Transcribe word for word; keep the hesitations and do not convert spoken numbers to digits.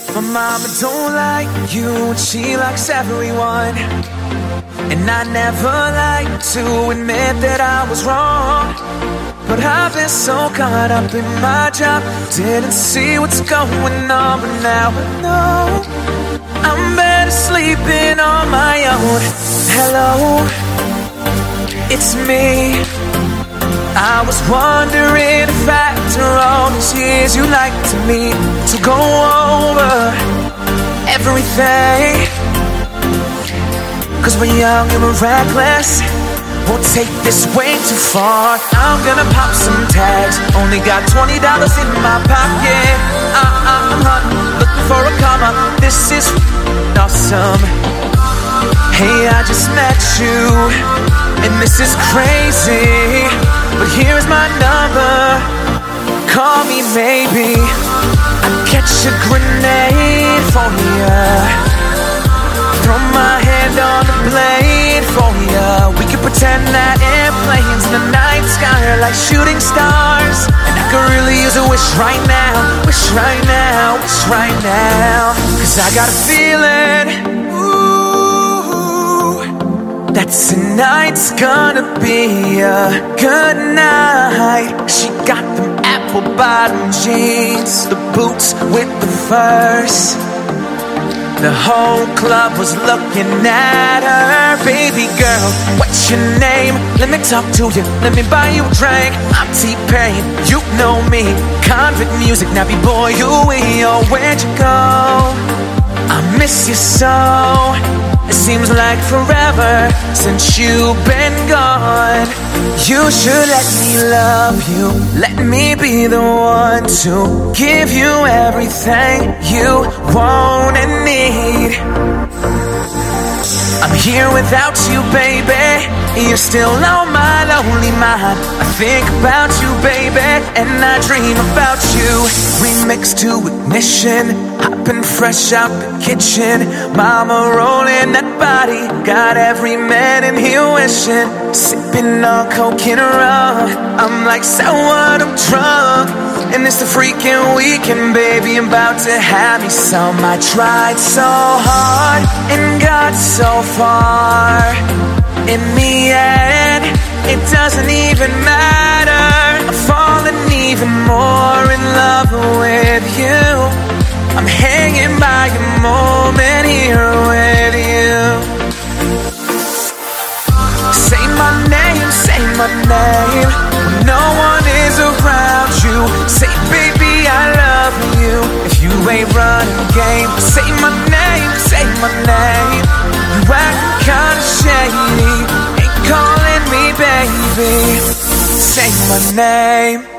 My mama don't like you, and she likes everyone. And I never like to admit that I was wrong, but I've been so caught up in my job, didn't see what's going on. But now I know I'm better sleeping on my own. Hello, it's me. I was wondering if after all these years you liked me to go over everything. Cause we're young and we're reckless, we'll take this way too far. I'm gonna pop some tags, only got twenty dollars in my pocket. uh, I'm hunting, looking for a comma, this is awesome. Hey, I just met you, and this is crazy, but here's my number, call me maybe. I'd catch a grenade for ya, throw my hand on the blade for ya. We could pretend that airplanes in the night sky are like shooting stars, and I could really use a wish right now, wish right now, wish right now. Cause I got a feeling, that tonight's gonna be a good night. She got them apple bottom jeans, the boots with the furs. The whole club was looking at her. Baby girl, what's your name? Let me talk to you, let me buy you a drink. I'm T-Pain, you know me, convict music, nappy boy, you we. Oh, where'd you go? I miss you so. It seems like forever since you've been gone. You should let me love you, let me be the one to give you everything you want and need. I'm here without you, baby, you're still on my lonely mind. I think about you, baby, and I dream about you. Remix to Ignition, hopping fresh out the kitchen. Mama rolling that body, got every man in here wishing. Sipping on coke and rum, I'm like, so what, I'm drunk, and it's the freaking weekend, baby, I'm about to have me some. I tried so hard and got so far. In the end, it doesn't even matter. I'm falling even more in love with you. I'm hanging by a moment here with you. Say my name, say my name, when no one is around you. Say, baby, I love you, if you ain't running game. Say my name, say my name, you acting kinda shady, ain't calling me baby. Say my name.